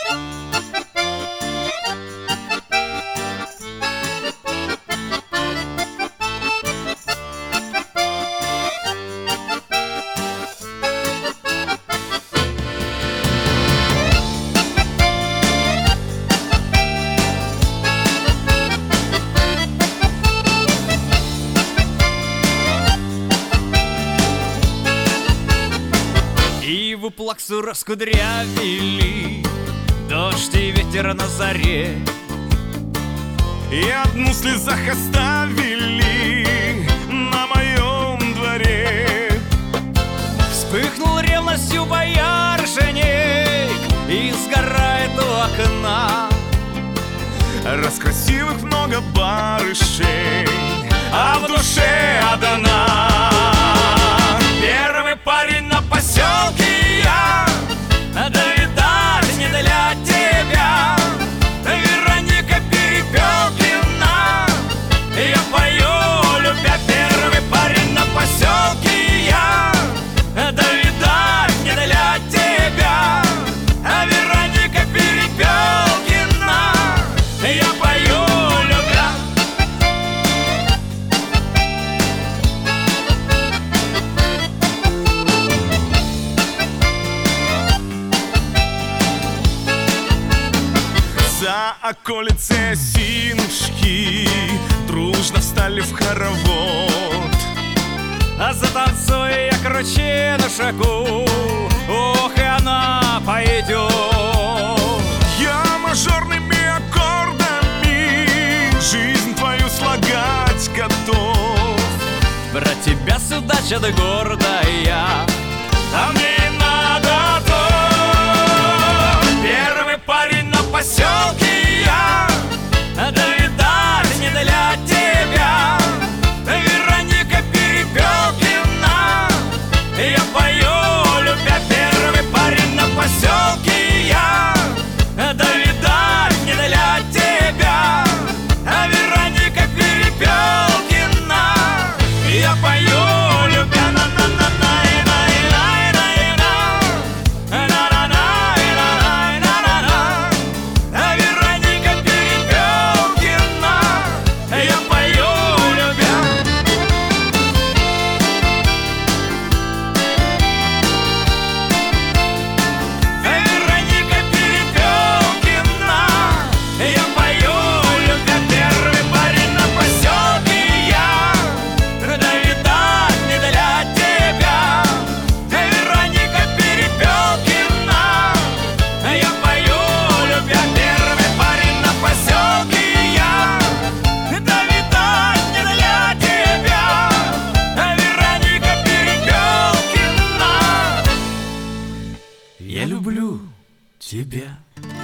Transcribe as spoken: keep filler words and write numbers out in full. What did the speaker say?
Иву плаксу раскудрявили, дождь и ветер на заре, и одну слезах оставили на моем дворе. Вспыхнул ревностью боярышник и сгорает у окна. Раскрасивых много барышей, а в душе одна. Первый парень на поселке я, да видать не для тебя. Вероника Перепелкина, я пою, любя. Первый парень на поселке я, да видать не для тебя. Вероника Перепелкина, я пою, любя. За околицей осинушки дружно встали в хоровод. А затанцуя я круче на шагу, ох, и она пойдет. Я мажорными аккордами жизнь твою слагать готов. Брать тебя сюда, чадо гордая, а мне и надо то. Первый парень на поселке я, да видать не для тебя. Вероника Перепелкина, я пою, любя. Первый парень на поселке я, да видать не для тебя. Вероника Перепелкина, я пою, любя. Я люблю тебя.